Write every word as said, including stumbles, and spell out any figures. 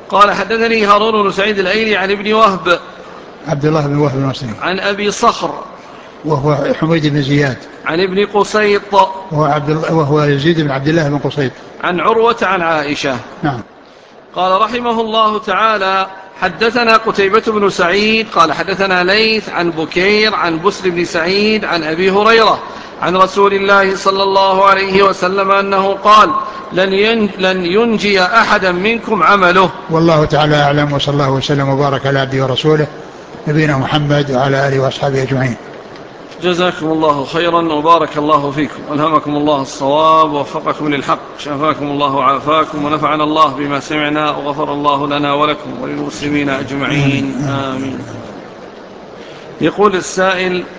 قال حدثني هارون بن سعيد الأيلي عن ابن وهب عبد الله بن وهب المصري عن أبي صخر وهو حميد بن زياد عن ابن قسيط وهو, عبد وهو يزيد بن عبد الله بن قسيط عن عروة عن عائشة. نعم. قال رحمه الله تعالى حدثنا قتيبة بن سعيد قال حدثنا ليث عن بكير عن بسر بن سعيد عن أبي هريرة عن رسول الله صلى الله عليه وسلم أنه قال لن لن ينجي أحدا منكم عمله. والله تعالى أعلم، وصلى الله وسلم وبارك على عبده ورسوله نبينا محمد وعلى آله وأصحابه أجمعين. جزاكم الله خيرا وبارك الله فيكم، ألهمكم الله الصواب ووفقكم للحق، شفاكم الله وعافاكم، ونفعنا الله بما سمعنا، وغفر الله لنا ولكم وللمسلمين أجمعين، آمين. يقول السائل: